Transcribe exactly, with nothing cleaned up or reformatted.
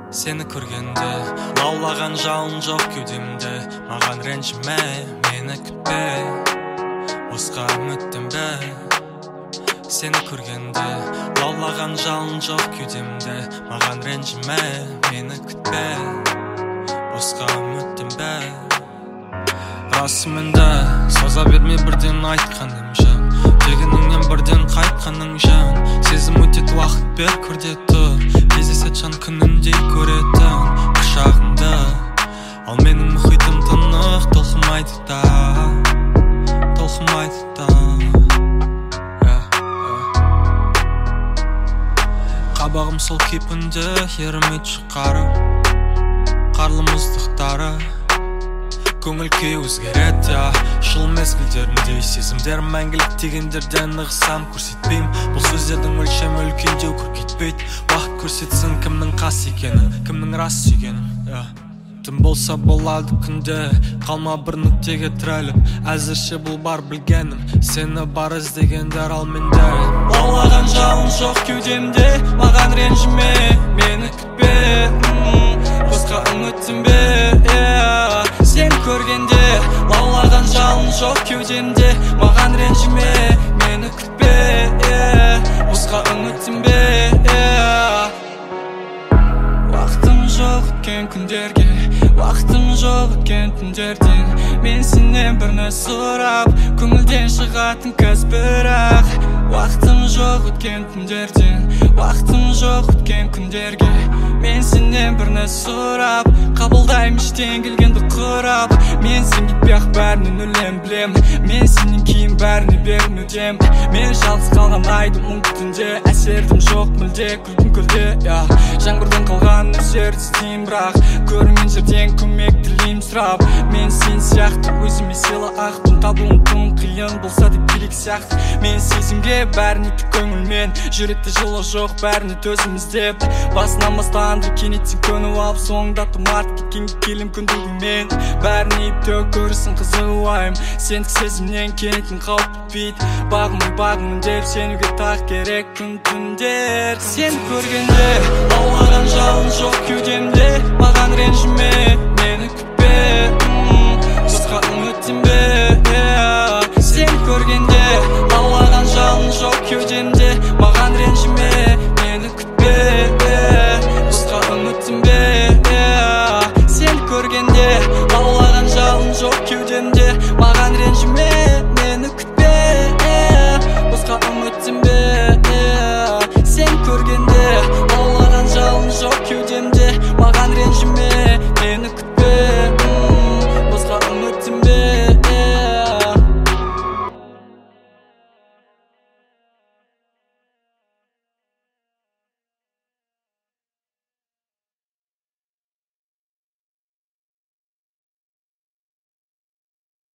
Сені көргенде лаулаған жалын жоқ кеудемде. Маған ренжіме, мені күтпе, босқа үміттенбе. Сені көргенде лаулаған жалын жоқ кеудемде. Маған ренжіме, мені күтпе, босқа үміттенбе. Расымында соза берме бірден айтқаным жан, дегеніңнен бірден қайтқаның жан. Сезім өтет уақыт бер көрде тұр, кездесет жан күніндей көретін құшағыңда. Ал менің мұхитым тынық, толқымайды да, толқымайды да. Қабағым сол кейпінде ерімет шығарып, қарлы мұздықтары көңіл күй өзгереді, я жыл мезгілдеріндей. Сезімдерім мәңгілік дегендерден ығысам көрсетпейм. Бұл сөздердің өлшемі үлкендеу көркейтпейді. Уақыт көрсетсін кімнің қас екенін, кімнің рас сүйгенін. Түн болса болады күнде, қалма бір нүктеге тіреліп. Әзірше бұл бар білгенім, сені бар іздегендер ал менде. Лаулаған жалын жоқ кеудемде, маған ренжіме, мені күтпе, босқа үміттенбе. Сен көргенде лаулаған жалын жоқ кеудемде. Маған ренжіме, мені күтпе, босқа үміттенбе. Уақытым жоқ өткен күндерге, уақытым жоқ өткен түндерден. Мен сенен бір нәрсе сұрап, көңілден шығатын кез бірақ. Уақытым жоқ өткен түндерден, уақытым жоқ өткен күндерге. Мен сенен бір нәрсе сұрап, қабылдайым іштен келгенді құрап. Мен сен кетпей ақ бәрінен өлем білем, мен сенен кейін бәріне бермеудем. Мен жалғыз қалған айдым мұң түнде, әсердім жоқ мүлде күлкім көлде. Жаңбырдан қалған нөсерді істейм, бірақ көрінген жерден көмек тілейм сұрап. Мен сен сияқты өзіме сыйлы ақпын, табуым тым қиын болса да керек сияқты. Мен сезімге бәріне тік көңілмен, жүректе жылы жоқ бәріне төзім іздеп. Басынан бастанды кенеттен көніп алып, соңында тұмарт кеткенге келем күндігімен. Бәріне төк көрісін қызығы уайым, сендік сезімнен кенеттен қауіп бітпейді. Бағымын бағымын деп сенуге тақ керек күн түндер. Сен көргенде лаулаған жалын жоқ кеудемде. Маған ренжіме, мені күтпе, босқа үміттенбе. Сен көргенде лаулаған жалын жоқ кеудемде. Маған ренжіме, мені күтпе, босқа үміттенбе. Сен көргенде лаулаған жалын жоқ кеудемде. Маған ренжіме,